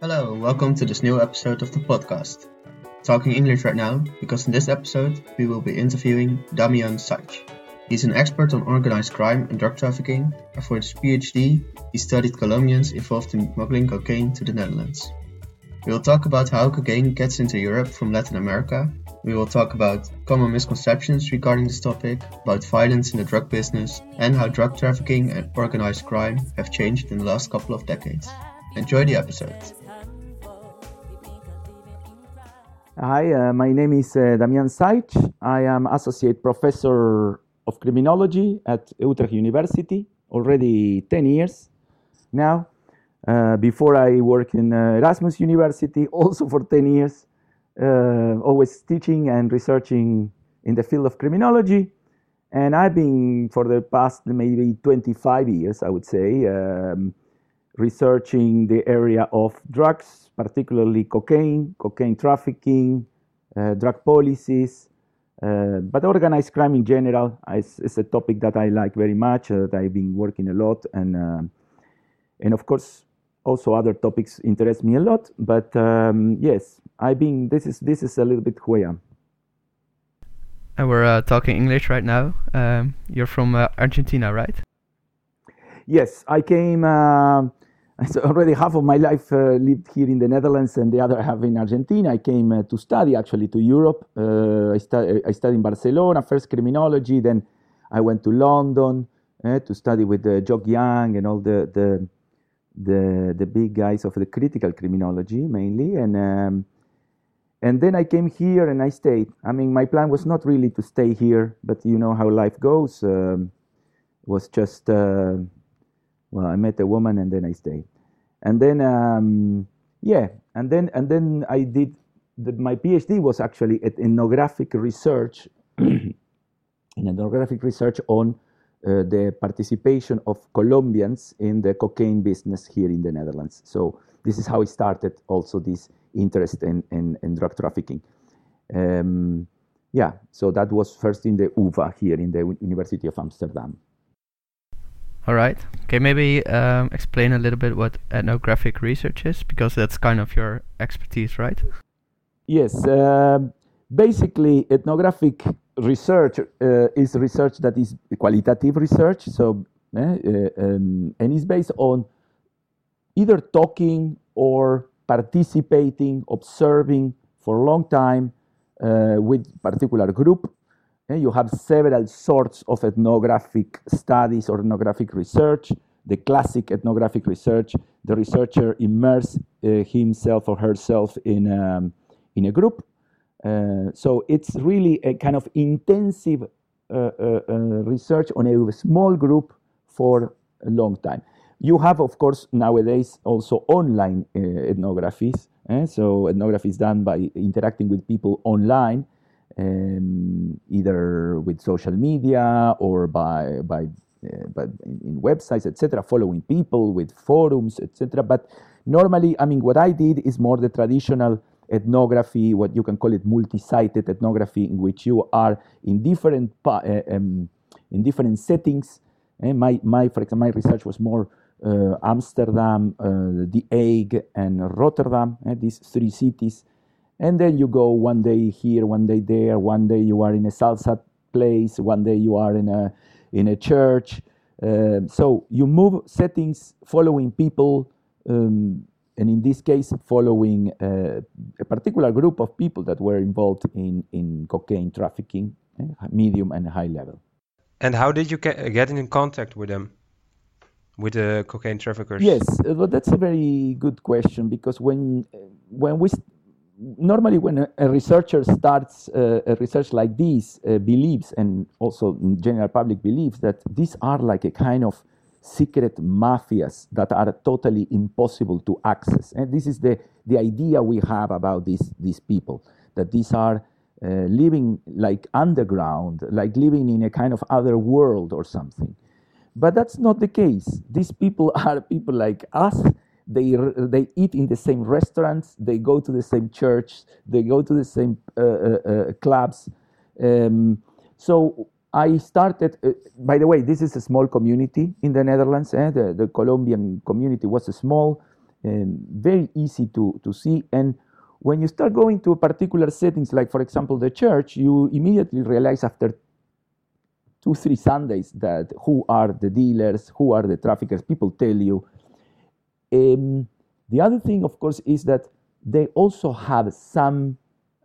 Hello, welcome to this new episode of the podcast. Talking English right now because in this episode we will be interviewing Damian Saich. He's an expert on organized crime and drug trafficking, and for his PhD he studied Colombians involved in smuggling cocaine to the Netherlands. We will talk about how cocaine gets into Europe from Latin America. We will talk about common misconceptions regarding this topic, about violence in the drug business, and how drug trafficking and organized crime have changed in the last couple of decades. Enjoy the episode. Hi, my name is Damian Saich. I am Associate Professor of Criminology at Utrecht University, already 10 years now. Before I worked in Erasmus University, also for 10 years, always teaching and researching in the field of criminology. And I've been, for the past maybe 25 years, I would say, researching the area of drugs, particularly cocaine trafficking, drug policies, but organized crime in general is a topic that I like very much, that I've been working a lot, and of course also other topics interest me a lot. But yes, this is a little bit who I am. And we're talking English right now. You're from Argentina, right? Yes, I came. So already half of my life lived here in the Netherlands and the other half in Argentina. I came to study actually to Europe. I studied in Barcelona, first criminology, then I went to London to study with Jock Young and all the big guys of the critical criminology mainly. And then I came here and I stayed. I mean, my plan was not really to stay here, but you know how life goes. It was just... Well, I met a woman and then I stayed, and then and then I did my PhD was actually at ethnographic research, in ethnographic research on the participation of Colombians in the cocaine business here in the Netherlands. So this is how it started. Also, this interest in drug trafficking. So that was first in the UvA here in the University of Amsterdam. All right. Okay, maybe explain a little bit what ethnographic research is, because that's kind of your expertise, right? Yes. Basically, ethnographic research is research that is qualitative research. So, and it's based on either talking or participating, observing for a long time with particular group. You have several sorts of ethnographic studies or ethnographic research. The classic ethnographic research, the researcher immerses himself or herself in a group. So it's really a kind of intensive research on a small group for a long time. You have, of course, nowadays also online ethnographies. So ethnography is done by interacting with people online. Either with social media or by in websites, etc., following people with forums, etc. But normally, I mean, what I did is more the traditional ethnography, what you can call it multi-sited ethnography, in which you are in different settings. For example, my research was more Amsterdam, The Hague, and Rotterdam, these three cities. And then you go one day here, one day there. One day you are in a salsa place. One day you are in a church. So you move settings, following people, and in this case, following a particular group of people that were involved in cocaine trafficking, medium and high level. And how did you get in contact with them, with the cocaine traffickers? Yes, well, that's a very good question, because normally when a researcher starts a research like this, believes, and also general public believes, that these are like a kind of secret mafias that are totally impossible to access. And this is the idea we have about these people, that these are living like underground, like living in a kind of other world or something. But that's not the case. These people are people like us. They eat in the same restaurants. They go to the same church. They go to the same clubs. So I started. By the way, this is a small community in the Netherlands. The Colombian community was small. very easy to see. And when you start going to particular settings, like for example the church, you immediately realize after 2-3 Sundays that who are the dealers, who are the traffickers. People tell you. The other thing, of course, is that they also have some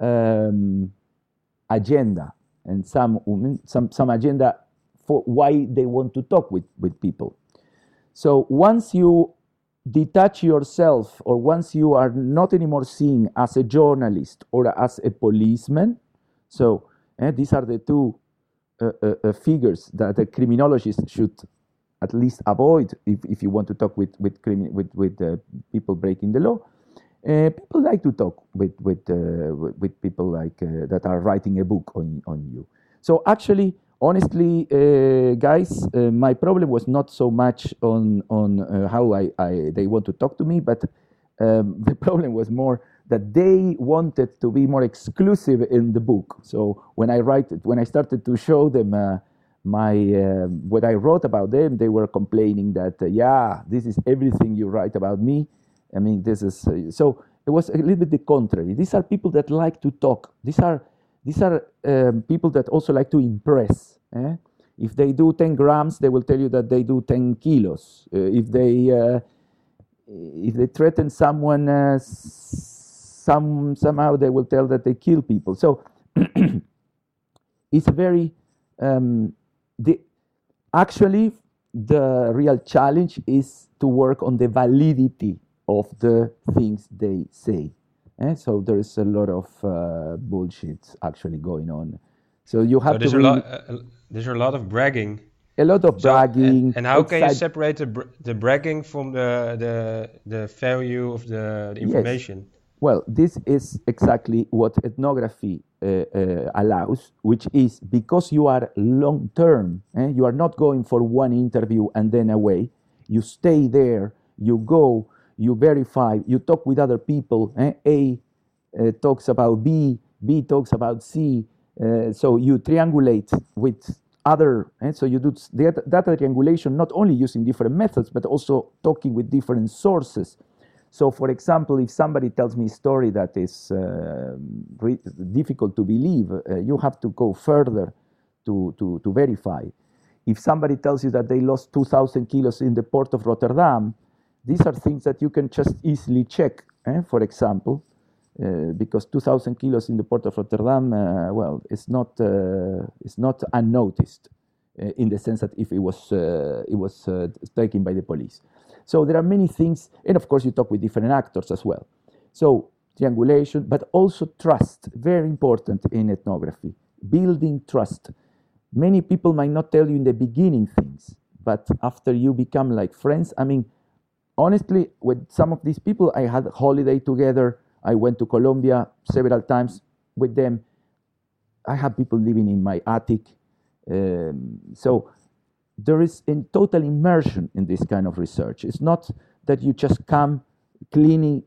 agenda and some agenda for why they want to talk with people. So once you detach yourself, or once you are not anymore seen as a journalist or as a policeman, so these are the two figures that a criminologist should at least avoid if you want to talk with people breaking the law. People like to talk with people like that are writing a book on you. So actually, honestly, guys, my problem was not so much on how they want to talk to me, but the problem was more that they wanted to be more exclusive in the book. So when I started to show them what I wrote about them, they were complaining that this is everything you write about me. I mean, this is so. It was a little bit the contrary. These are people that like to talk. These are people that also like to impress. If they do 10 grams, they will tell you that they do 10 kilos. If they threaten someone, somehow they will tell that they kill people. So it's very actually the real challenge is to work on the validity of the things they say. So there is a lot of bullshit actually going on. So you have there's a lot of bragging. A lot of bragging. And how can you separate the bragging from the value of the information? Yes. Well, this is exactly what ethnography allows, which is because you are long term. You are not going for one interview and then away. You stay there. You go. You verify, you talk with other people. A talks about B, B talks about C. So you triangulate with other. So you do data triangulation not only using different methods, but also talking with different sources. So, for example, if somebody tells me a story that is difficult to believe, you have to go further to verify. If somebody tells you that they lost 2,000 kilos in the port of Rotterdam, these are things that you can just easily check, for example, because 2,000 kilos in the port of Rotterdam, it's not unnoticed in the sense that if it was taken by the police. So there are many things, and of course you talk with different actors as well. So triangulation, but also trust, very important in ethnography, building trust. Many people might not tell you in the beginning things, but after you become like friends, I mean, honestly, with some of these people, I had a holiday together. I went to Colombia several times with them. I have people living in my attic. So there is a total immersion in this kind of research. It's not that you just come you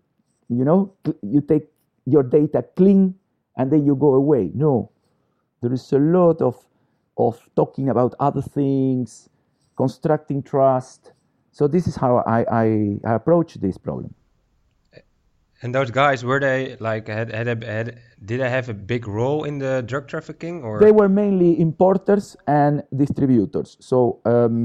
take your data clean and then you go away. No, there is a lot of talking about other things, constructing trust. So this is how I approach this problem. And those guys, were they like did they have a big role in the drug trafficking, or they were mainly importers and distributors? So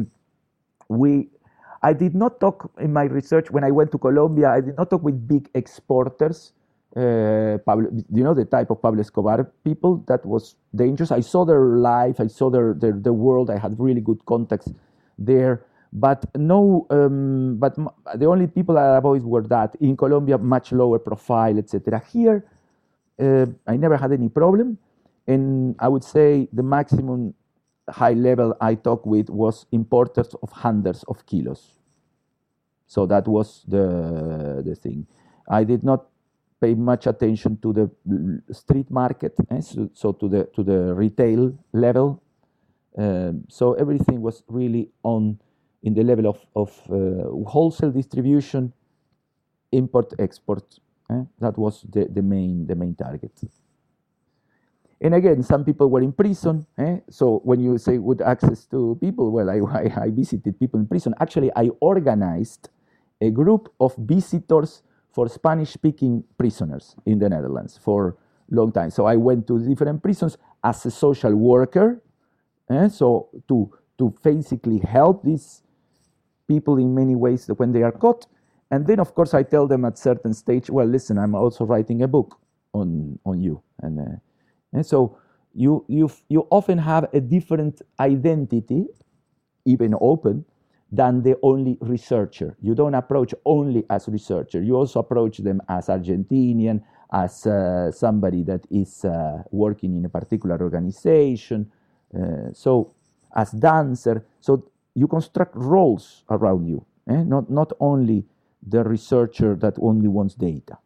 I did not talk in my research when I went to Colombia. I did not talk with big exporters. The type of Pablo Escobar people. That was dangerous. I saw their life. I saw their world. I had really good contacts there. But no, but the only people I avoided were that. In Colombia, much lower profile, etc. Here, I never had any problem. And I would say the maximum high level I talked with was importers of hundreds of kilos. So that was the thing. I did not pay much attention to the street market, so to the retail level. So everything was really in the level of wholesale distribution, import, export. That was the main target. And again, some people were in prison. So when you say with access to people, well, I visited people in prison. Actually, I organized a group of visitors for Spanish-speaking prisoners in the Netherlands for a long time. So I went to different prisons as a social worker, so to basically help these people in many ways when they are caught. And then, of course, I tell them at certain stage, well, listen, I'm also writing a book on you. And so you often have a different identity, even open, than the only researcher. You don't approach only as researcher. You also approach them as Argentinian, as somebody that is working in a particular organization, so as dancer. So you construct roles around you, not only the researcher that only wants data.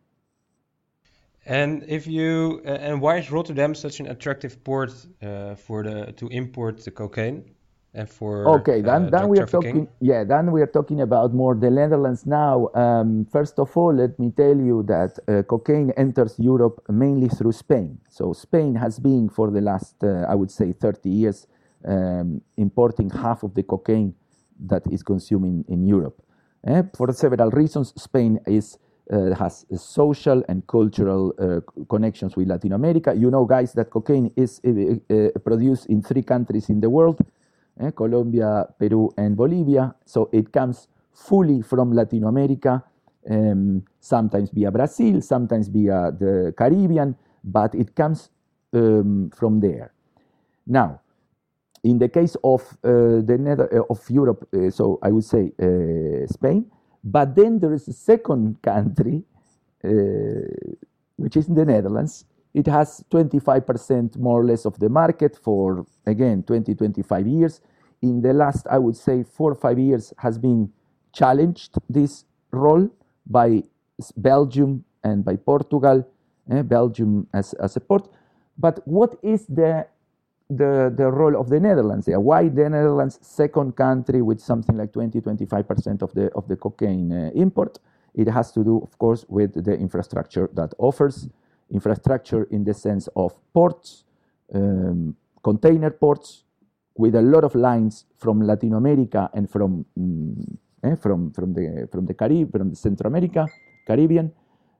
And if you and why is Rotterdam such an attractive port to import the cocaine and for Okay, then drug we are trafficking? then we are talking about more the Netherlands now. First of all, let me tell you that cocaine enters Europe mainly through Spain. So Spain has been for the last, I would say, 30 years, importing half of the cocaine that is consumed in Europe. For several reasons, Spain has social and cultural connections with Latin America. You know, guys, that cocaine is produced in 3 countries in the world, Colombia, Peru, and Bolivia. So it comes fully from Latin America, sometimes via Brazil, sometimes via the Caribbean, but it comes from there. Now, in the case of of Europe, so I would say Spain, but then there is a second country, which is the Netherlands. It has 25% more or less of the market for, again, 20, 25 years. In the last, I would say, 4 or 5 years has been challenged this role by Belgium and by Portugal, Belgium as a port. But what is the role of the Netherlands there? Why the Netherlands, second country with something like 20-25% of the cocaine import? It has to do, of course, with the infrastructure that offers. Infrastructure in the sense of ports, container ports, with a lot of lines from Latin America and from the Caribbean, from the Central America, Caribbean.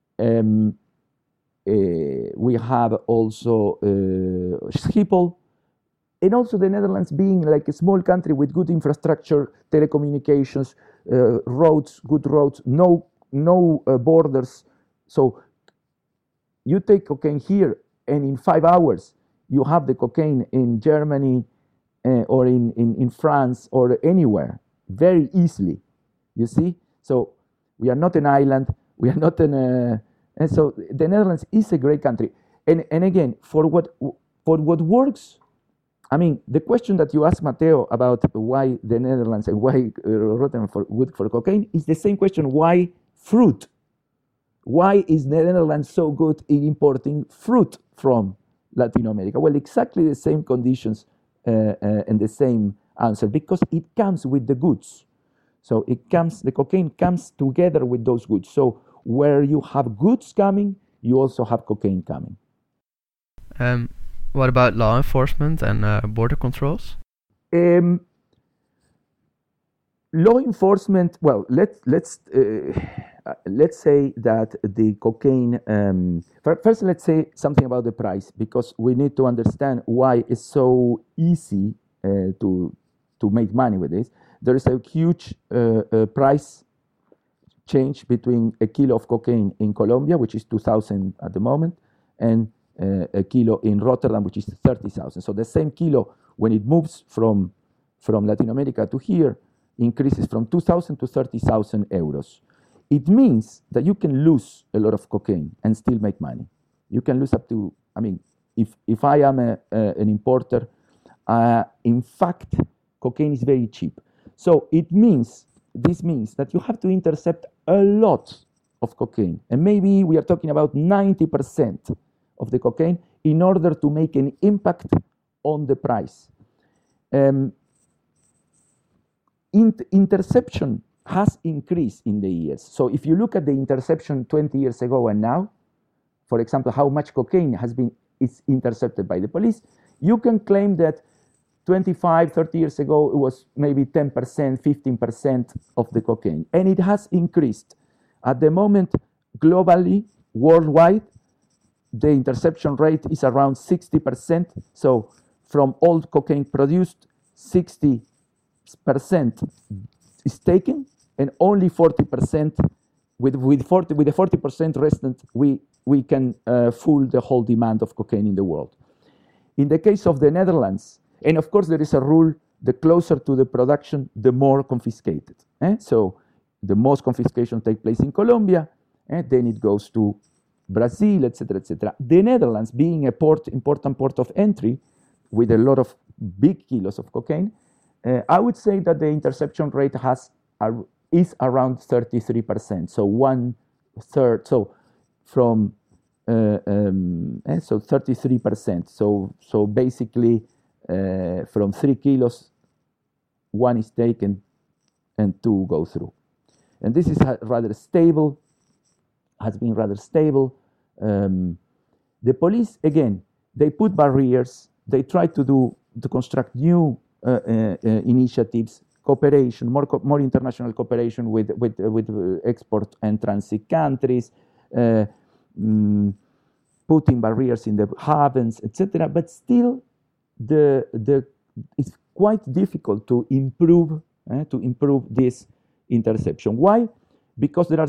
We have also Schiphol, and also the Netherlands being like a small country with good infrastructure, telecommunications, roads, good roads, no borders. So you take cocaine here, and in 5 hours, you have the cocaine in Germany or in France or anywhere, very easily, you see? So we are not an island, we are not and so the Netherlands is a great country. And again, for what works, I mean, the question that you asked Matteo about why the Netherlands and why Rotterdam good for cocaine is the same question, why fruit? Why is the Netherlands so good in importing fruit from Latin America? Well, exactly the same conditions and the same answer, because it comes with the goods. So the cocaine comes together with those goods. So where you have goods coming, you also have cocaine coming. What about law enforcement and border controls? Law enforcement. Well, let's say that the cocaine. First, let's say something about the price, because we need to understand why it's so easy to make money with this. There is a huge price change between a kilo of cocaine in Colombia, which is 2,000 at the moment, and a kilo in Rotterdam, which is 30,000. So the same kilo, when it moves from Latin America to here, increases from 2,000 to 30,000 euros. It means that you can lose a lot of cocaine and still make money. You can lose up to, I mean, if I am an importer, in fact, cocaine is very cheap. So this means that you have to intercept a lot of cocaine. And maybe we are talking about 90% of the cocaine in order to make an impact on the price. Interception has increased in the years. So if you look at the interception 20 years ago and now, for example, how much cocaine is intercepted by the police, you can claim that 25, 30 years ago, it was maybe 10%, 15% of the cocaine. And it has increased. At the moment, globally, worldwide, the interception rate is around 60%. So from all cocaine produced, 60% is taken, and only 40%, with the 40% resident, we can full the whole demand of cocaine in the world. In the case of the Netherlands, and of course there is a rule, the closer to the production, the more confiscated. So the most confiscation take place in Colombia, then it goes to Brazil, etc., etc. The Netherlands, being a important port of entry with a lot of big kilos of cocaine, I would say that the interception rate is around 33%. So 1/3. So from so 33%. So basically, from 3 kilos, 1 is taken and 2 go through. And this is rather stable, has been rather stable. The police, again, they put barriers. They try to construct new initiatives, cooperation, more international cooperation with export and transit countries, putting barriers in the havens, etc. But still, it's quite difficult to improve this interception. Why? Because there are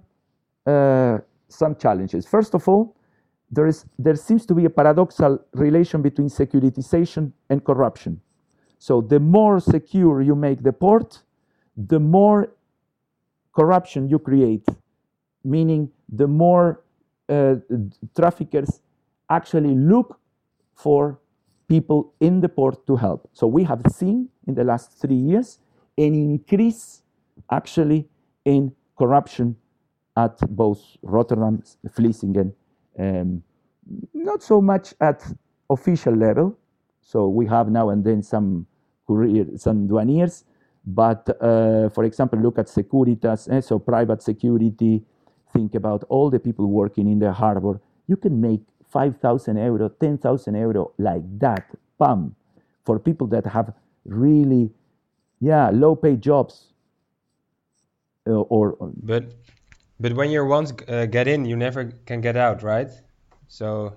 some challenges. First of all, there seems to be a paradoxical relation between securitization and corruption. So the more secure you make the port, the more corruption you create, meaning the more traffickers actually look for people in the port to help. So we have seen in the last 3 years an increase actually in corruption at both Rotterdam, Vlissingen, not so much at official level. So we have now and then some douaniers, but for example, look at Securitas, so private security. Think about all the people working in the harbor. You can make 5,000 euro, 10,000 euro like that, bam, for people that have really, low-paid jobs. But when you once get in, you never can get out, right? So.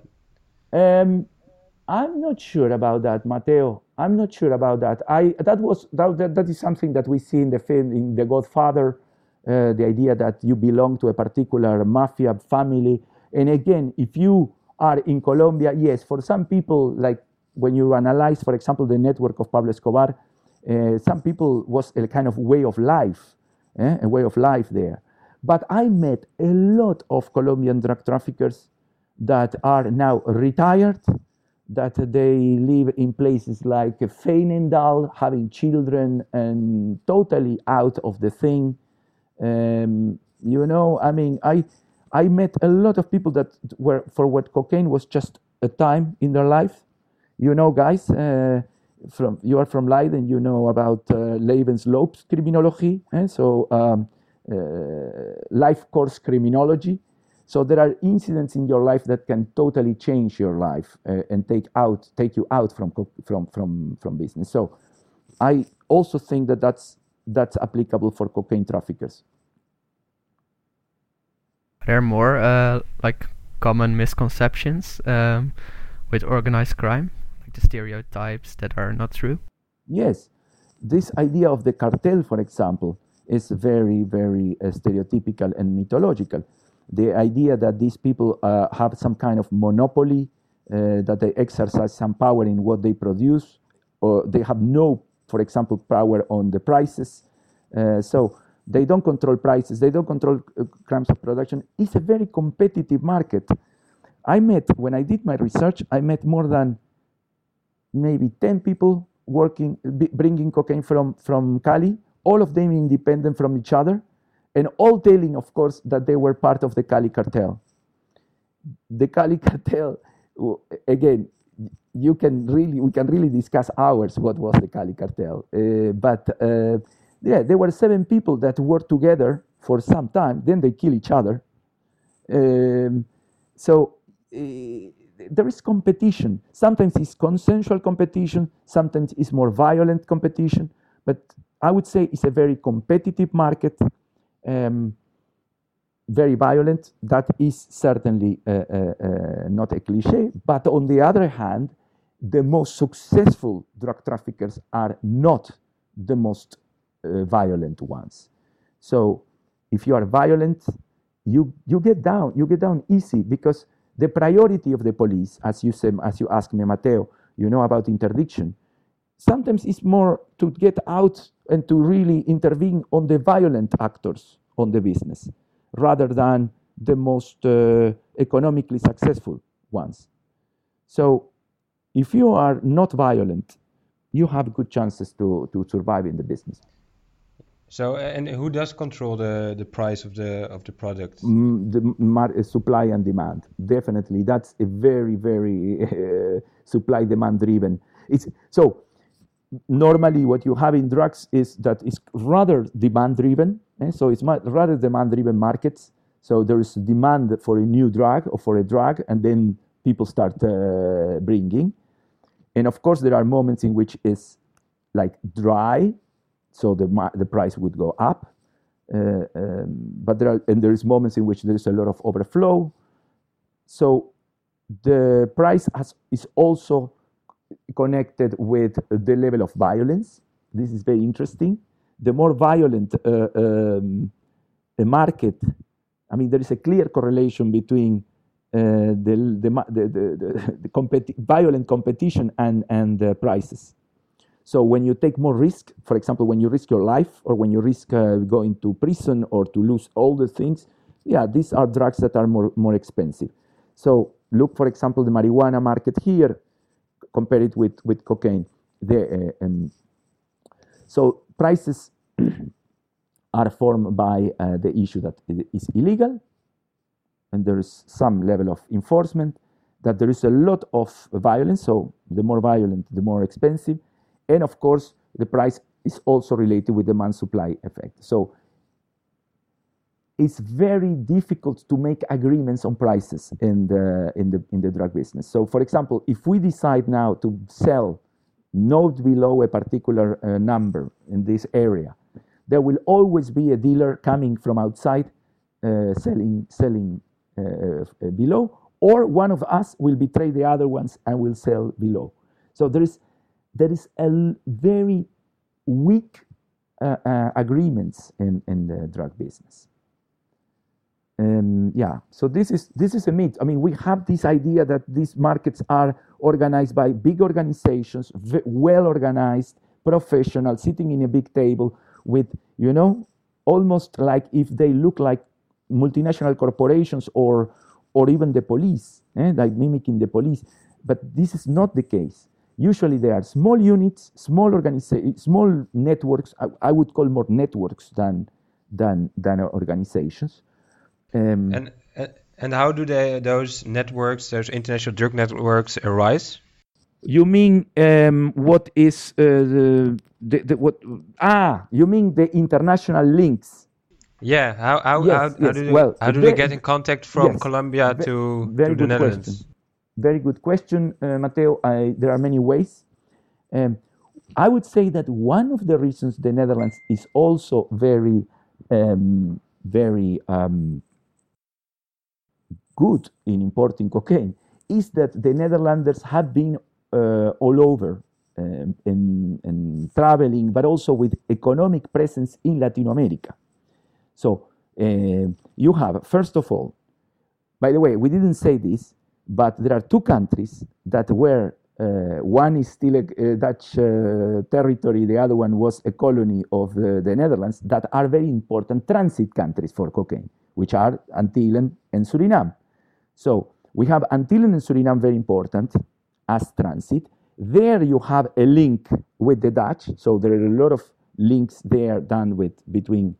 I'm not sure about that, Matteo. I'm not sure about that. That is something that we see in the film, in The Godfather. The idea that you belong to a particular mafia family. And again, if you are in Colombia, yes, for some people, like when you analyze, for example, the network of Pablo Escobar, some people was a kind of way of life, a way of life there. But I met a lot of Colombian drug traffickers that are now retired, that they live in places like Veenendaal, having children and totally out of the thing. I met a lot of people that were, for what cocaine was just a time in their life. Guys, you are from Leiden, you know about Levensloopskriminologie, life course criminology. So there are incidents in your life that can totally change your life and take you out from business. So I also think that that's applicable for cocaine traffickers. Are there more common misconceptions with organized crime, like the stereotypes that are not true? Yes, this idea of the cartel, for example, is very, very stereotypical and mythological. The idea that these people have some kind of monopoly, that they exercise some power in what they produce, or they have no, for example, power on the prices. So they don't control prices, they don't control crimes of production. It's a very competitive market. When I did my research, I met more than maybe 10 people bringing cocaine from Cali, all of them independent from each other, and all telling, of course, that they were part of the Cali cartel. The Cali cartel, again, we can really discuss hours what was the Cali cartel. There were 7 people that worked together for some time, then they kill each other. So there is competition. Sometimes it's consensual competition, sometimes it's more violent competition, but I would say it's a very competitive market, very violent. That is certainly not a cliche, but on the other hand, the most successful drug traffickers are not the most violent ones. So if you are violent, you get down easy, because the priority of the police, as you asked me, Matteo, about interdiction, sometimes it's more to get out and to really intervene on the violent actors on the business, rather than the most economically successful ones. So if you are not violent, you have good chances to survive in the business. So, and who does control the price of the product? Supply and demand. Definitely, that's a very, very supply demand driven. So normally what you have in drugs is that it's rather demand driven. So it's rather demand driven markets. So there is demand for a new drug or for a drug, and then people start bringing. And of course, there are moments in which it's like dry, so the price would go up. But there is moments in which there is a lot of overflow. So the price is also connected with the level of violence. This is very interesting. The more violent a market, I mean, there is a clear correlation between violent competition and prices. So when you take more risk, for example, when you risk your life, or when you risk going to prison or to lose all the things, these are drugs that are more expensive. So look, for example, the marijuana market here, compare it with cocaine. So prices are formed by the issue that it is illegal, and there is some level of enforcement, that there is a lot of violence, so the more violent, the more expensive, and of course, the price is also related with demand-supply effect. So it's very difficult to make agreements on prices in the drug business. So, for example, if we decide now to sell not below a particular number in this area, there will always be a dealer coming from outside selling below, or one of us will betray the other ones and will sell below. So there is a very weak agreements in the drug business. So this is a myth. I mean, we have this idea that these markets are organized by big organizations, well organized, professional, sitting in a big table with, almost like if they look like multinational corporations or even the police, like mimicking the police. But this is not the case. Usually they are small units, small networks. I would call more networks than organizations. And how do those networks, those international drug networks, arise? You mean what is what? You mean the international links? Yeah. How do they get in contact from Colombia to the Netherlands? Question. Very good question, Matteo. There are many ways. I would say that one of the reasons the Netherlands is also very good in importing cocaine is that the Netherlanders have been all over in traveling, but also with economic presence in Latin America. So you have, first of all, by the way, we didn't say this, but there are two countries that were, one is still a Dutch territory, the other one was a colony of the Netherlands, that are very important transit countries for cocaine, which are Antillean and Suriname. So we have Antillean and Suriname very important as transit. There you have a link with the Dutch, so there are a lot of links there done between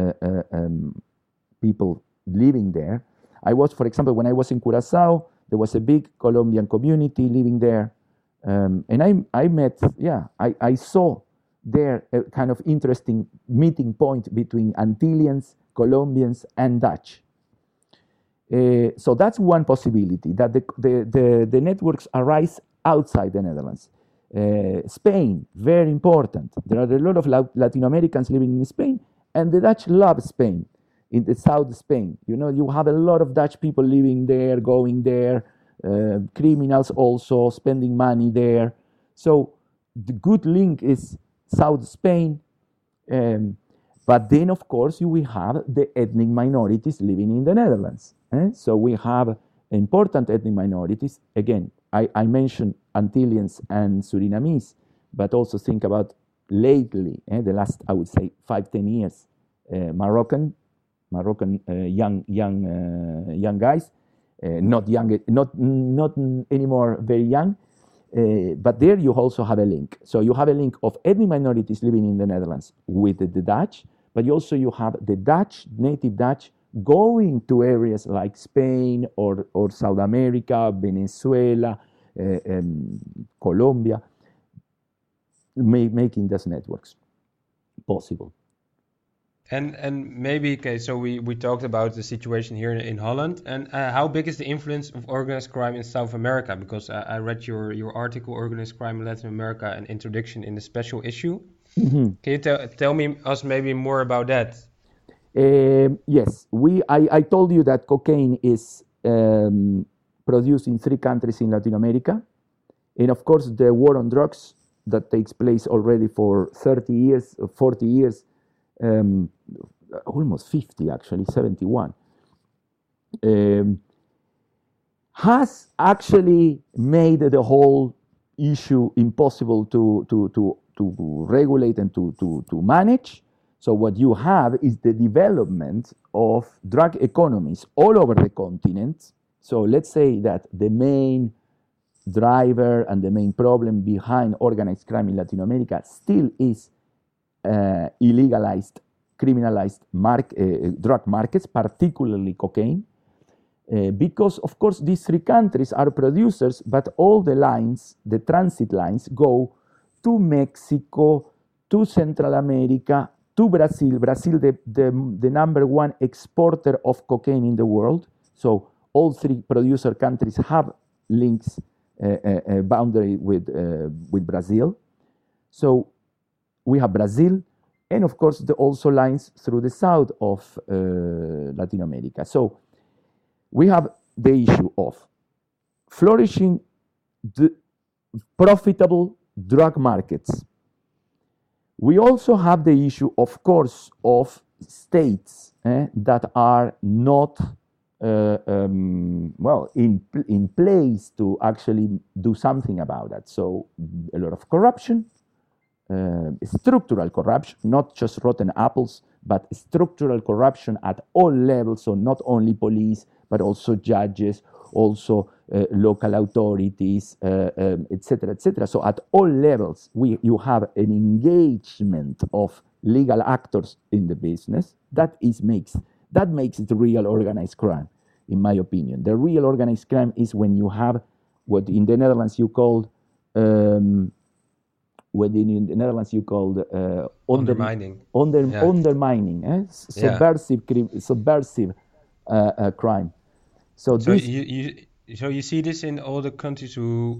people living there. For example, when I was in Curaçao, there was a big Colombian community living there. And I saw there a kind of interesting meeting point between Antillians, Colombians, and Dutch. So that's one possibility, that the networks arise outside the Netherlands. Spain, very important. There are a lot of Latin Americans living in Spain, and the Dutch love Spain, in the South Spain. You know, you have a lot of Dutch people living there, going there, criminals also spending money there. So the good link is South Spain. But then, of course, you will have the ethnic minorities living in the Netherlands. So we have important ethnic minorities. Again, I mentioned Antillians and Surinamese, but also think about lately, the last, I would say, 5-10 years, Moroccan young guys, not anymore very young, but there you also have a link. So you have a link of ethnic minorities living in the Netherlands with the Dutch, but you have the Dutch, native Dutch, going to areas like Spain or South America, Venezuela, Colombia, making those networks possible. And maybe, okay, so we talked about the situation here in Holland, and how big is the influence of organized crime in South America? Because I read your article, Organized Crime in Latin America, an introduction in the special issue. Mm-hmm. Can you tell us maybe more about that? Yes, I told you that cocaine is produced in 3 countries in Latin America, and of course the war on drugs that takes place already for 30 years, 40 years, almost 50 actually, 71, has actually made the whole issue impossible to regulate and to manage. So what you have is the development of drug economies all over the continent. So let's say that the main driver and the main problem behind organized crime in Latin America still is illegalized, criminalized drug markets, particularly cocaine, because of course these 3 countries are producers, but all the lines, the transit lines, go to Mexico, to Central America, to Brazil. Brazil, the number 1 exporter of cocaine in the world. So all 3 producer countries have links, boundary with Brazil. So we have Brazil, and of course also lines through the south of Latin America. So we have the issue of flourishing profitable drug markets. We also have the issue, of course, of states that are not in place to actually do something about that. So a lot of corruption, structural corruption, not just rotten apples, but structural corruption at all levels. So not only police, but also judges, also local authorities, etc., etc. So at all levels, you have an engagement of legal actors in the business. That makes it real organized crime, in my opinion. The real organized crime is when you have what in the Netherlands you called undermining, subversive crime. So you see this in all the countries who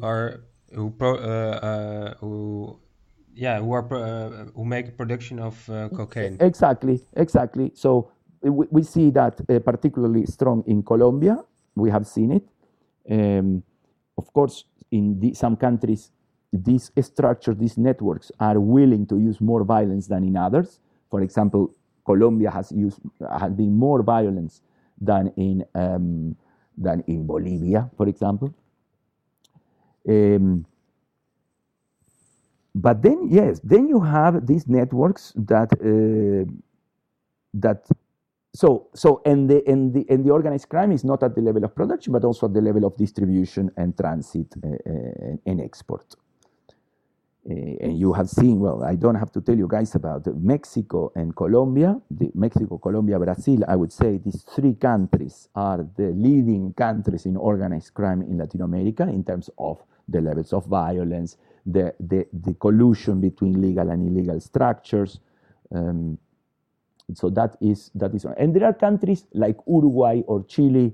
make a production of cocaine. Exactly. So we see that particularly strong in Colombia. We have seen it. Of course, in some countries, these structures, these networks are willing to use more violence than in others. For example, Colombia has been more violence than in Bolivia, for example. But then you have these networks and the organized crime is not at the level of production, but also at the level of distribution and transit and export. And you have seen, well, I don't have to tell you guys about Mexico and Colombia. Mexico, Colombia, Brazil, I would say these 3 countries are the leading countries in organized crime in Latin America in terms of the levels of violence, the collusion between legal and illegal structures. So that is, and there are countries like Uruguay or Chile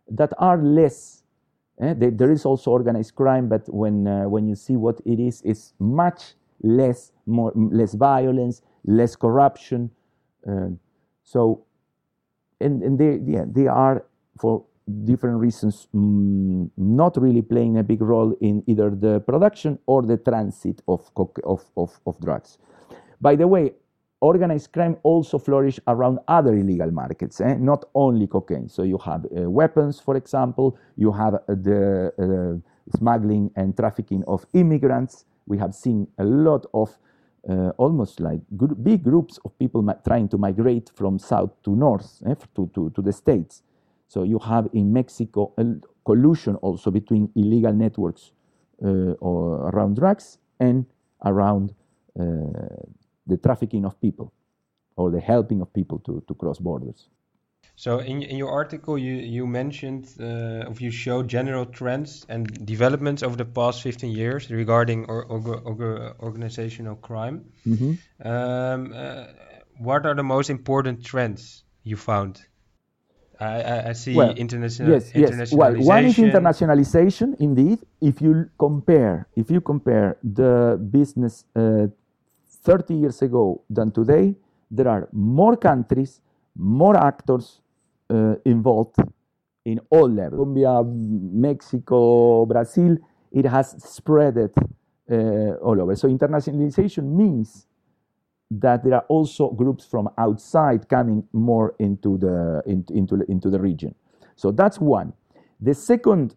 that are less. There is also organized crime, but when you see what it is, it's much less violence, less corruption. So, and they are, for different reasons, not really playing a big role in either the production or the transit of drugs. By the way, organized crime also flourish around other illegal markets, not only cocaine. So you have weapons, for example. You have the smuggling and trafficking of immigrants. We have seen a lot of almost like big groups of people trying to migrate from south to north to the States. So you have in Mexico a collusion also between illegal networks or around drugs and around the trafficking of people or the helping of people to cross borders. So in your article, you mentioned, you showed general trends and developments over the past 15 years regarding organizational crime. Mm-hmm. What are the most important trends you found? I see Well, internationalization. yes. Well, one is internationalization, indeed. If you compare the business 30 years ago than today, there are more countries, more actors involved in all levels. Colombia, Mexico, Brazil, it has spread it all over. So internationalization means that there are also groups from outside coming more into the region. So that's one. The second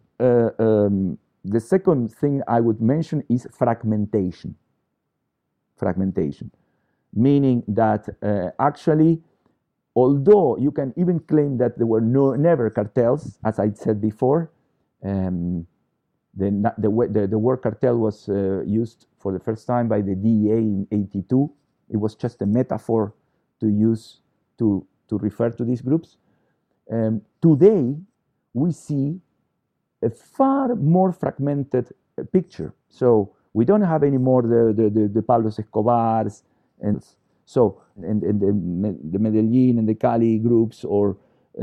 thing I would mention is fragmentation. Fragmentation, meaning that actually, although you can even claim that there were never cartels, as I said before, the word cartel was used for the first time by the DEA in '82. It was just a metaphor to use to refer to these groups. Today, we see a far more fragmented picture. So we don't have anymore the Pablos Escobars and the Medellin and the Cali groups, or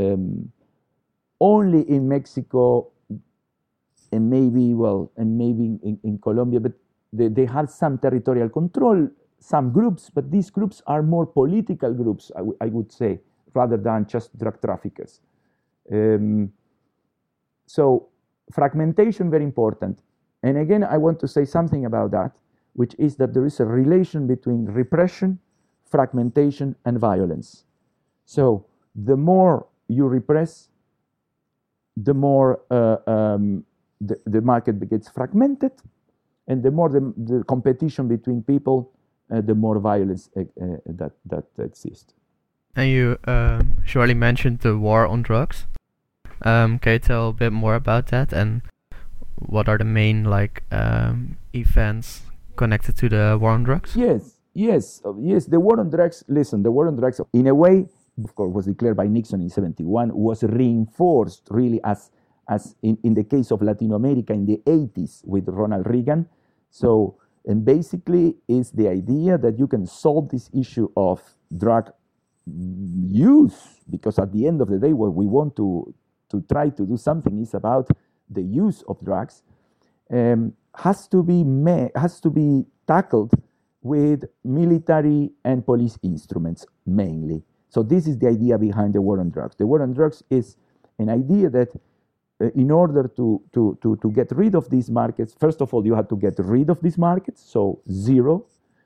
only in Mexico and maybe in Colombia, but they had some territorial control, some groups, but these groups are more political groups, I would say, rather than just drug traffickers. So fragmentation, very important. And again, I want to say something about that, which is that there is a relation between repression, fragmentation, and violence. So the more you repress, the more the market gets fragmented, and the more the competition between people, the more violence that exists. And you surely mentioned the war on drugs. Can you tell a bit more about that, and what are the main events connected to the war on drugs? Yes. The war on drugs. Listen, the war on drugs, in a way, of course, was declared by Nixon in '71, was reinforced really as in the case of Latin America in the '80s with Ronald Reagan. So, and basically is the idea that you can solve this issue of drug use, because at the end of the day, what we want to try to do something is about the use of drugs, has to be tackled with military and police instruments mainly. So this is the idea behind the war on drugs. The war on drugs is an idea that in order to get rid of these markets, first of all, you have to get rid of these markets, so zero.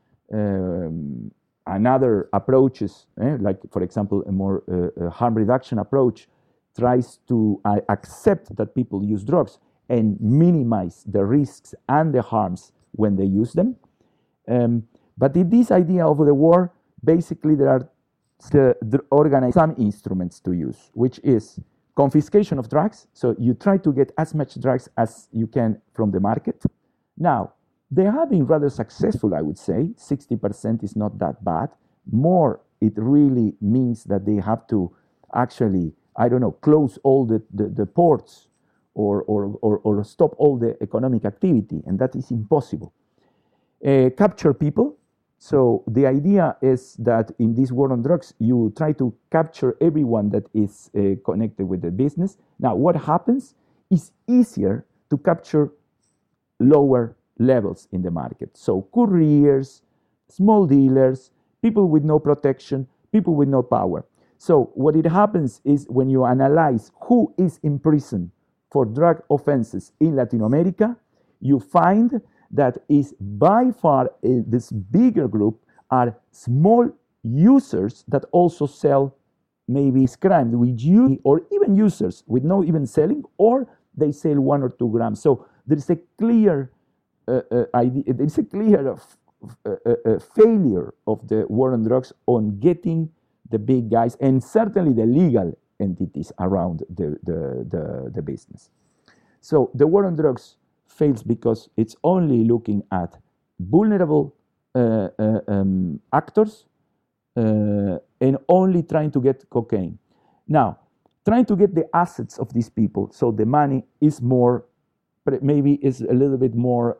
Another approaches, like for example, a more harm reduction approach, tries to accept that people use drugs and minimize the risks and the harms when they use them. But in this idea of the war, basically there are organized some instruments to use, which is confiscation of drugs. So you try to get as much drugs as you can from the market. Now, they have been rather successful, I would say. 60% is not that bad. More, it really means that they have to actually, close all the ports or stop all the economic activity, and that is impossible. Capture people. So the idea is that in this war on drugs, you try to capture everyone that is connected with the business. Now, what happens is easier to capture lower levels in the market. So couriers, small dealers, people with no protection, people with no power. So what it happens is when you analyze who is in prison for drug offenses in Latin America, you find that is by far this bigger group are small users that also sell maybe crimes with you, or even users with no even selling, or they sell 1 or 2 grams. So there is a clear idea, there is a clear failure of the war on drugs on getting the big guys and certainly the legal entities around the business. So the war on drugs fails because it's only looking at vulnerable actors and only trying to get cocaine. Now, trying to get the assets of these people, so the money is more, maybe is a little bit more,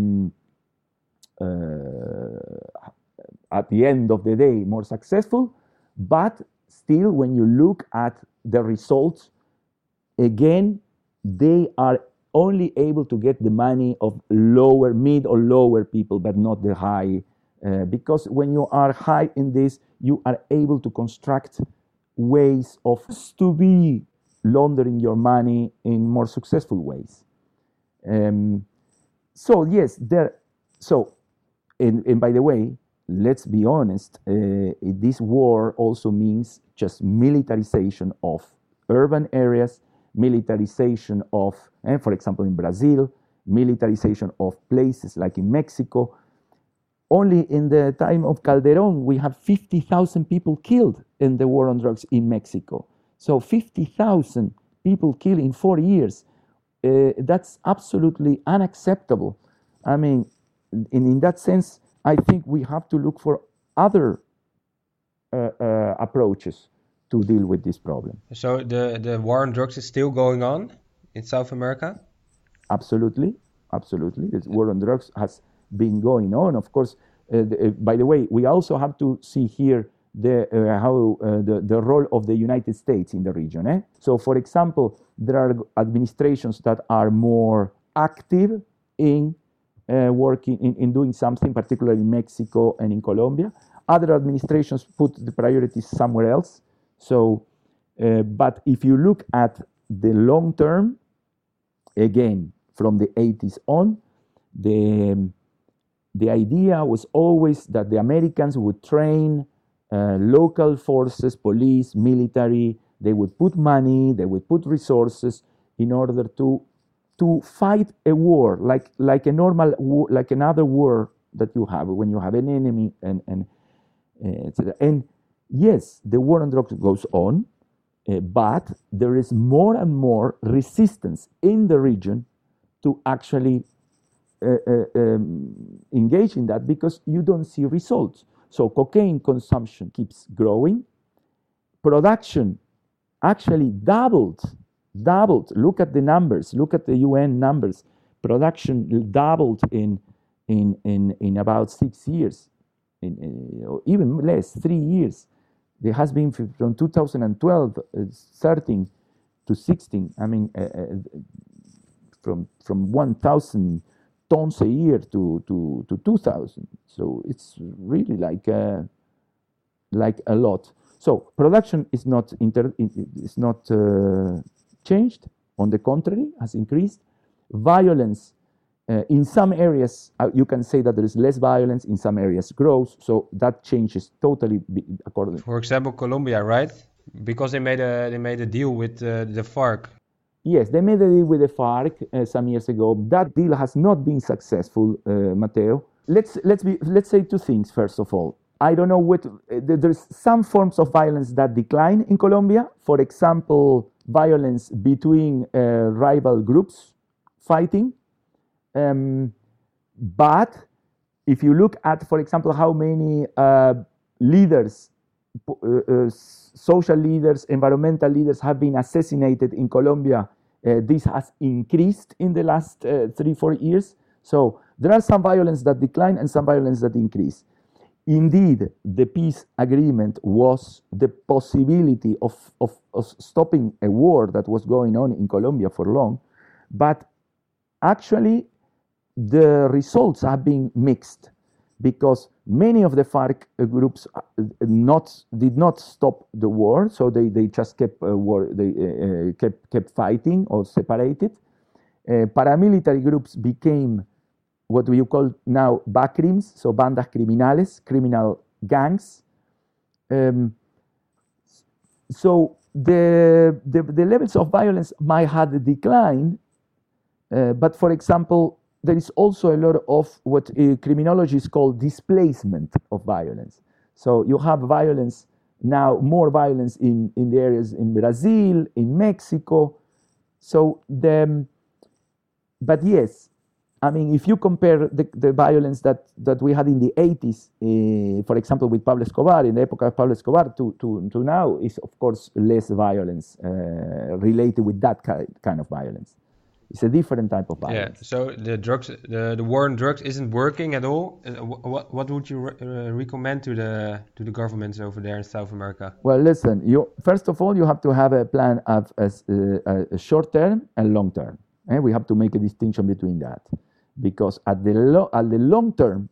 at the end of the day, more successful, but still when you look at the results, again, they are only able to get the money of lower, mid or lower people, but not the high, because when you are high in this, you are able to construct ways of to be laundering your money in more successful ways. So yes, and by the way, let's be honest, this war also means just militarization of urban areas, militarization of, for example, in Brazil, militarization of places like in Mexico. Only in the time of Calderón, we have 50,000 people killed in the war on drugs in Mexico. So 50,000 people killed in 4 years. That's absolutely unacceptable. I mean, in that sense, I think we have to look for other approaches to deal with this problem. So the war on drugs is still going on in South America? Absolutely. The war on drugs has been going on. Of course, by the way, we also have to see here the role of the United States in the region. So, for example, there are administrations that are more active in working in doing something, particularly in Mexico and in Colombia. Other administrations put the priorities somewhere else. So, but if you look at the long term, again, from the 80s on, the idea was always that the Americans would train local forces, police, military. They would put money, they would put resources in order to fight a war, like a normal war, like another war that you have when you have an enemy, and yes, the war on drugs goes on, but there is more and more resistance in the region to actually engage in that because you don't see results. So cocaine consumption keeps growing. Production actually doubled. Look at the numbers. Look at the UN numbers. Production doubled in about 6 years, or even less, 3 years. There has been from 2012, 13 to 16. I mean, from 1,000 tons a year to 2,000. So it's really like a lot. So production is not changed. On the contrary, has increased. Violence in some areas, you can say that there is less violence. In some areas, grows. So that changes totally accordingly. For example, Colombia, right? Because they made a deal with the FARC. Yes, they made a deal with the FARC some years ago. That deal has not been successful, Mateo. Let's say two things. First of all, I don't know what there's some forms of violence that decline in Colombia. For example, violence between rival groups fighting. But if you look at, for example, how many leaders, social leaders, environmental leaders have been assassinated in Colombia, this has increased in the last 3-4 years. So there are some violence that decline and some violence that increase. indeed the peace agreement was the possibility of stopping a war that was going on in Colombia for long, but actually the results have been mixed, because many of the FARC groups did not stop the war, so they just kept kept fighting or separated. Paramilitary groups became what we call now BACRIMs, so bandas criminales, criminal gangs. So the levels of violence might have declined, but for example, there is also a lot of what criminologists call displacement of violence. So you have violence now, more violence in the areas in Brazil, in Mexico. So but yes, I mean, if you compare the violence that we had in the 80s, for example, with Pablo Escobar, in the epoch of Pablo Escobar, to now, is of course less violence related with that kind of violence. It's a different type of violence. Yeah. So the drugs, the war on drugs isn't working at all. What would you recommend to the governments over there in South America? Well, listen. First of all, you have to have a plan of a short term and long term. We have to make a distinction between that, because at the long term,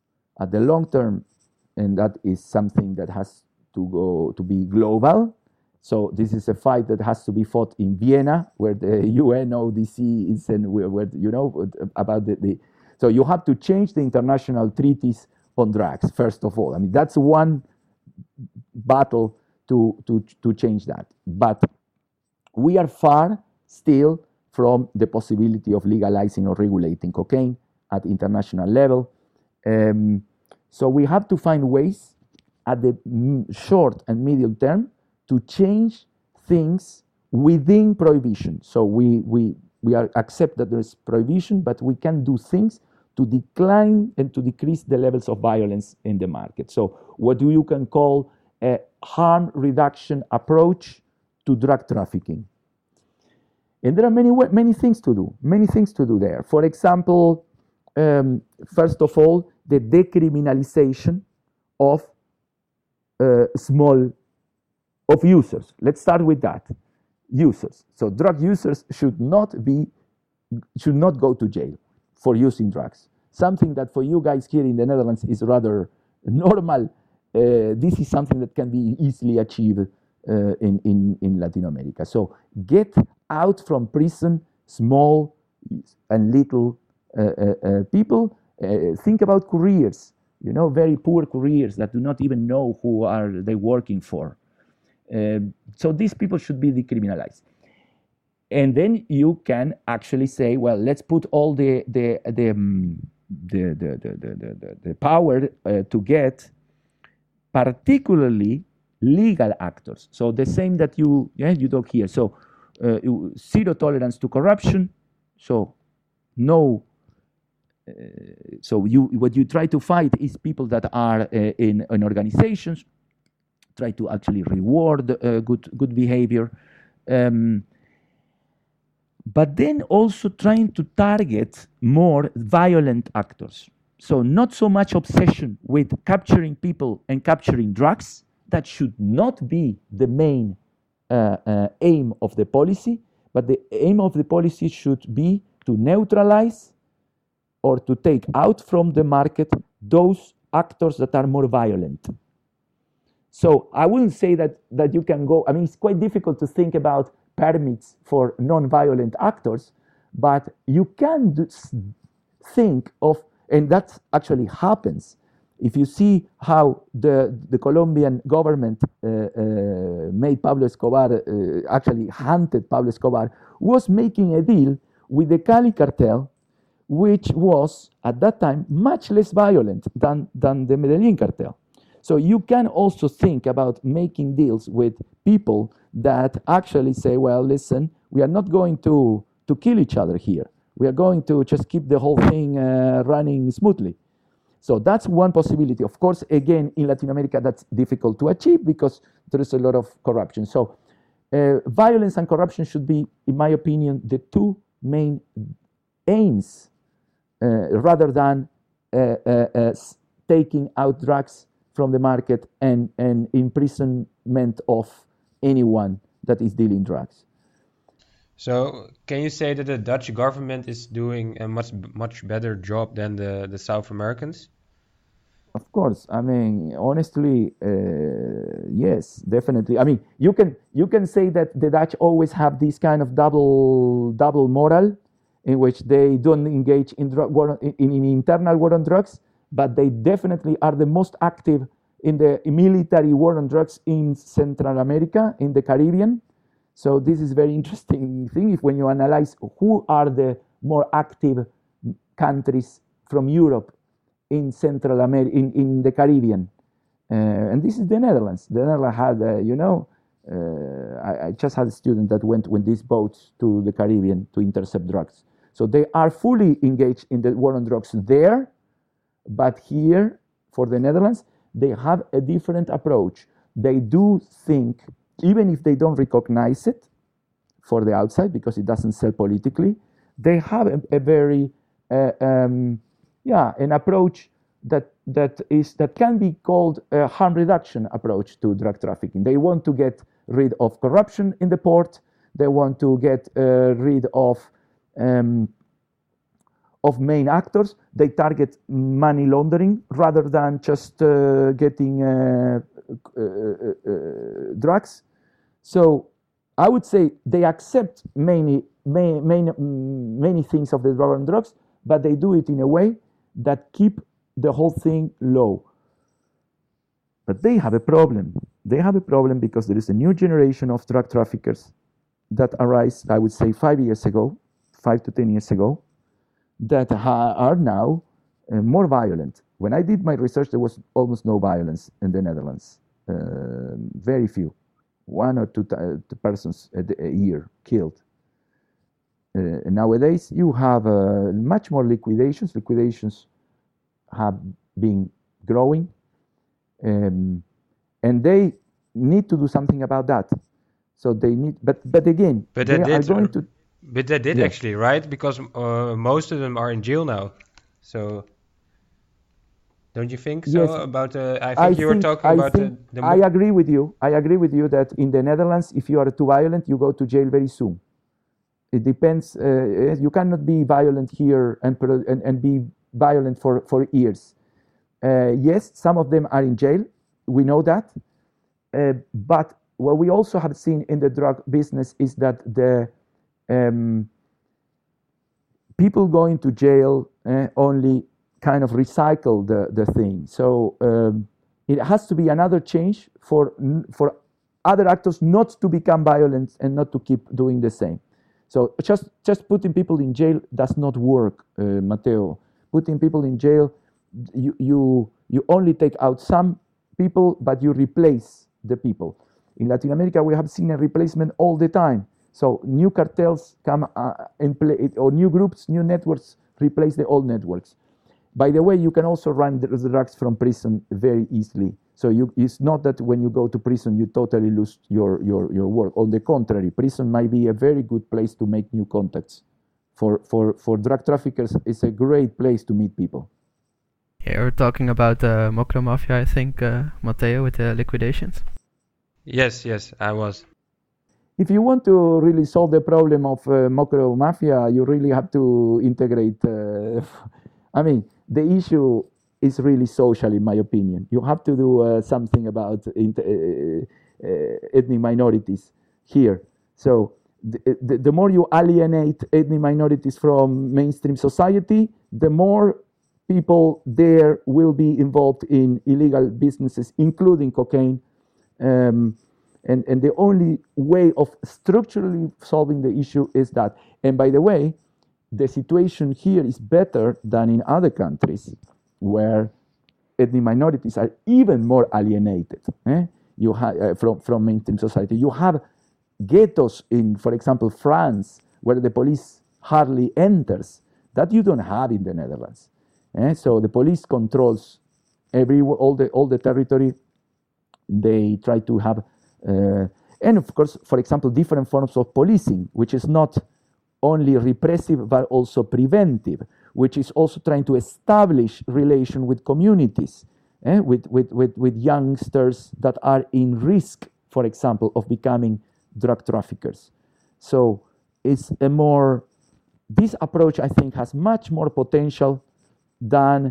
and that is something that has to be global. So this is a fight that has to be fought in Vienna, where the UNODC is, and where you know about the. So you have to change the international treaties on drugs. First of all, I mean that's one battle to change that. But we are far still from the possibility of legalizing or regulating cocaine at international level. So we have to find ways at the short and medium term to change things within prohibition. So we accept that there's prohibition, but we can do things to decline and to decrease the levels of violence in the market. So what you can call a harm reduction approach to drug trafficking. And there are many things to do there. For example, first of all, the decriminalization of users. Let's start with that. Users. So drug users should not go to jail for using drugs. Something that for you guys here in the Netherlands is rather normal. This is something that can be easily achieved in Latin America. So get out from prison, small and little people. Think about couriers, very poor couriers that do not even know who are they working for. So these people should be decriminalized. And then you can actually say, well, let's put all the power to get particularly legal actors. So the same that you talk here. So zero tolerance to corruption. So no. So what you try to fight is people that are in organizations. Try to actually reward good behavior. But then also trying to target more violent actors. So not so much obsession with capturing people and capturing drugs. That should not be the main aim of the policy, but the aim of the policy should be to neutralize or to take out from the market those actors that are more violent. So I wouldn't say that you can go, I mean, it's quite difficult to think about permits for non-violent actors, but you can think of, and that actually happens. If you see how the Colombian government made Pablo Escobar, actually hunted Pablo Escobar, was making a deal with the Cali cartel, which was at that time much less violent than the Medellin cartel. So you can also think about making deals with people that actually say, well, listen, we are not going to kill each other here. We are going to just keep the whole thing running smoothly. So that's one possibility. Of course, again, in Latin America, that's difficult to achieve because there is a lot of corruption. So violence and corruption should be, in my opinion, the two main aims rather than taking out drugs from the market and imprisonment of anyone that is dealing drugs. So can you say that the Dutch government is doing a much better job than the South Americans? Of course, I mean, honestly, yes, definitely. I mean, you can say that the Dutch always have this kind of double moral, in which they don't engage in in internal war on drugs, but they definitely are the most active in the military war on drugs in Central America, in the Caribbean. So this is very interesting thing if when you analyze who are the more active countries from Europe in Central America, in the Caribbean, and this is the Netherlands. The Netherlands had, I just had a student that went with these boats to the Caribbean to intercept drugs. So they are fully engaged in the war on drugs there, but here for the Netherlands, they have a different approach. They do think, even if they don't recognize it for the outside because it doesn't sell politically, they have a very an approach that can be called a harm reduction approach to drug trafficking. They want to get rid of corruption in the port. They want to get rid of main actors. They target money laundering rather than just getting drugs. So I would say they accept many things of the war on drugs, but they do it in a way that keep the whole thing low. But they have a problem. They have a problem because there is a new generation of drug traffickers that arise, I would say, 5 to 10 years ago, that are now more violent. When I did my research, there was almost no violence in the Netherlands. Very few, 1 or 2 persons a year killed. Nowadays, you have much more liquidations. Liquidations have been growing, and they need to do something about that. So they need, but again, But they that are did, going to. but that did Yes. actually, right? Because most of them are in jail now. So don't you think so? Yes, About I think you were talking about the I agree with you. I agree with you that in the Netherlands, if you are too violent, you go to jail very soon. It depends. You cannot be violent here and be violent for years. Yes, some of them are in jail. We know that. But what we also have seen in the drug business is that the people going to jail only kind of recycle the thing. So it has to be another change for other actors not to become violent and not to keep doing the same. So just putting people in jail does not work, Matteo. Putting people in jail, you only take out some people, but you replace the people. In Latin America, we have seen a replacement all the time. So new cartels come and play, or new groups, new networks replace the old networks. By the way, you can also run the drugs from prison very easily. So it's not that when you go to prison, you totally lose your work. On the contrary, prison might be a very good place to make new contacts. For drug traffickers, it's a great place to meet people. Yeah, we're talking about the Mokro Mafia, I think, Matteo, with the liquidations. Yes, I was. If you want to really solve the problem of Mokro Mafia, you really have to integrate. I mean, the issue is really social, in my opinion. You have to do something about ethnic minorities here. So the more you alienate ethnic minorities from mainstream society, the more people there will be involved in illegal businesses, including cocaine. And the only way of structurally solving the issue is that. And by the way, the situation here is better than in other countries where ethnic minorities are even more alienated you have from mainstream society. You have ghettos in, for example, France, where the police hardly enters. That you don't have in the Netherlands. So the police controls all the territory. They try to have, and of course, for example, different forms of policing, which is not only repressive but also preventive, which is also trying to establish relation with communities. with youngsters that are in risk, for example, of becoming drug traffickers. So it's this approach, I think, has much more potential than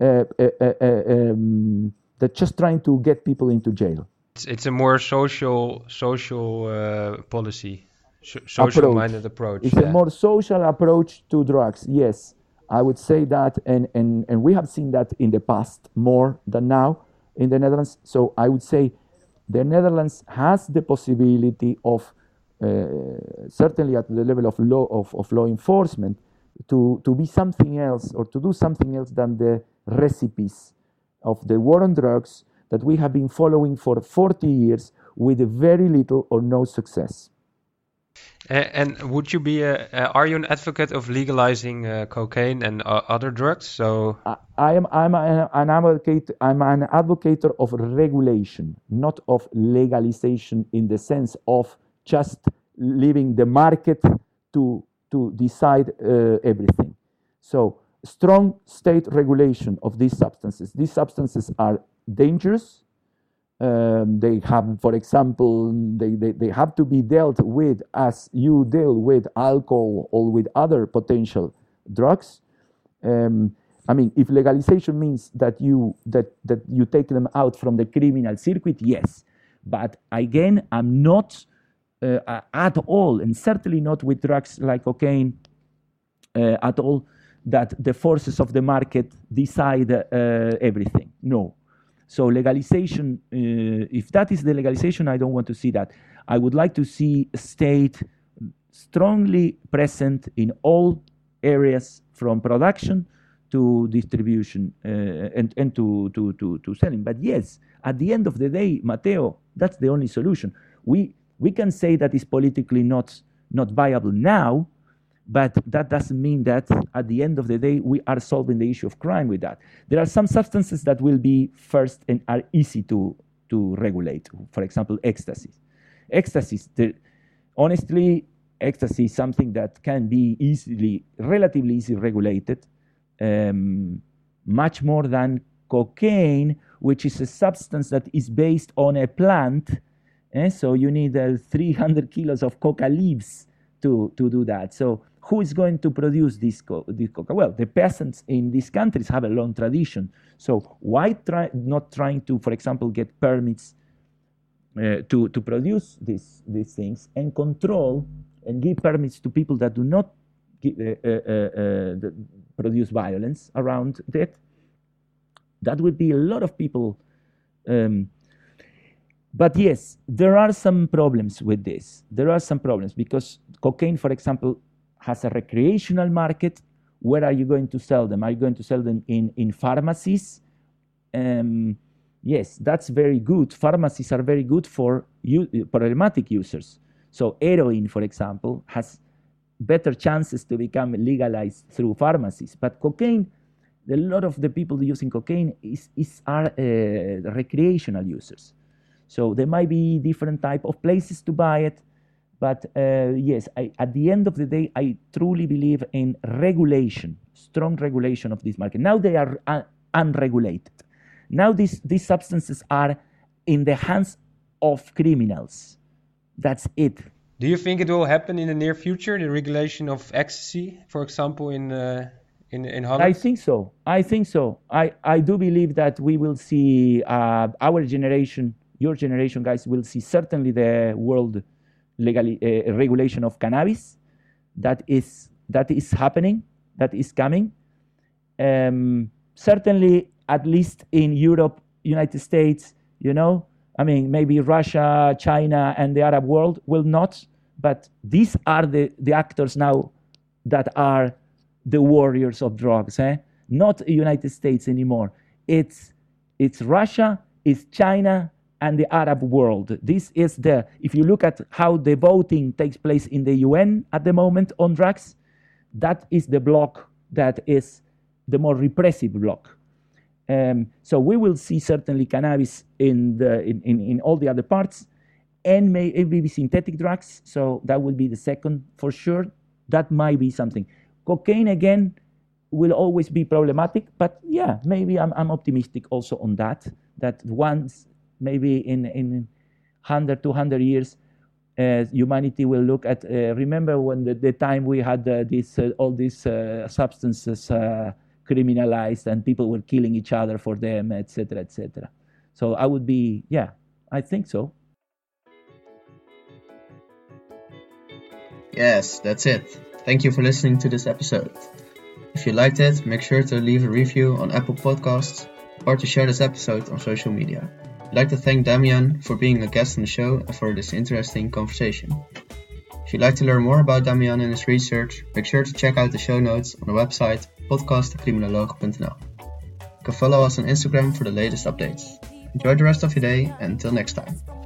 just trying to get people into jail. It's a more social policy, social-minded approach. It's a more social approach to drugs. Yes, I would say that, and we have seen that in the past more than now in the Netherlands. So I would say the Netherlands has the possibility of, certainly at the level of law enforcement, to be something else, or to do something else than the recipes of the war on drugs that we have been following for 40 years with very little or no success. And would you be are you an advocate of legalizing cocaine and other drugs? So I'm an advocate. I'm an advocate of regulation, not of legalization, in the sense of just leaving the market to decide everything. So strong state regulation of these substances. These substances are dangerous. They have, for example, they have to be dealt with as you deal with alcohol or with other potential drugs. I mean, if legalization means that you take them out from the criminal circuit, yes. But again, I'm not at all, and certainly not with drugs like cocaine, at all, that the forces of the market decide everything. No. So legalization, if that is the legalization, I don't want to see that. I would like to see a state strongly present in all areas, from production to distribution and to selling. But yes, at the end of the day, Matteo, that's the only solution. We can say that is politically not viable now, but that doesn't mean that at the end of the day we are solving the issue of crime with that. There are some substances that will be first and are easy to regulate. For example, ecstasy. Honestly, ecstasy is something that can be relatively easily regulated, much more than cocaine, which is a substance that is based on a plant. So you need 300 kilos of coca leaves to do that. So who is going to produce this coca? Well, the peasants in these countries have a long tradition. So why not trying to, for example, get permits to produce these things, and control and give permits to people that do not produce violence around that? That would be a lot of people. But yes, there are some problems with this. There are some problems because cocaine, for example, has a recreational market. Where are you going to sell them? Are you going to sell them in pharmacies? Yes, that's very good. Pharmacies are very good for problematic users. So heroin, for example, has better chances to become legalized through pharmacies. But cocaine, a lot of the people using cocaine are recreational users. So there might be different type of places to buy it. But yes, at the end of the day, I truly believe in regulation, strong regulation of this market. Now they are unregulated. Now these substances are in the hands of criminals. That's it. Do you think it will happen in the near future, the regulation of ecstasy, for example, in Holland? I think so. I do believe that we will see our generation, your generation, guys, will see certainly the world regulation of cannabis. That is happening. That is coming. Certainly, at least in Europe, United States, I mean, maybe Russia, China, and the Arab world will not. But these are the actors now that are the warriors of drugs. Not the United States anymore. It's Russia, it's China, and the Arab world. This is if you look at how the voting takes place in the UN at the moment on drugs, that is the bloc that is the more repressive bloc. So we will see certainly cannabis in all the other parts, and maybe synthetic drugs. So that will be the second for sure. That might be something. Cocaine, again, will always be problematic. But yeah, maybe I'm optimistic also on that once, maybe in 100, 200 years, humanity will look at, remember when the time we had all these substances criminalized and people were killing each other for them, etc., etc. So I would be, yeah, I think so. Yes, that's it. Thank you for listening to this episode. If you liked it, make sure to leave a review on Apple Podcasts or to share this episode on social media. I'd like to thank Damian for being a guest on the show and for this interesting conversation. If you'd like to learn more about Damian and his research, make sure to check out the show notes on the website podcastcriminoloog.nl. You can follow us on Instagram for the latest updates. Enjoy the rest of your day and until next time.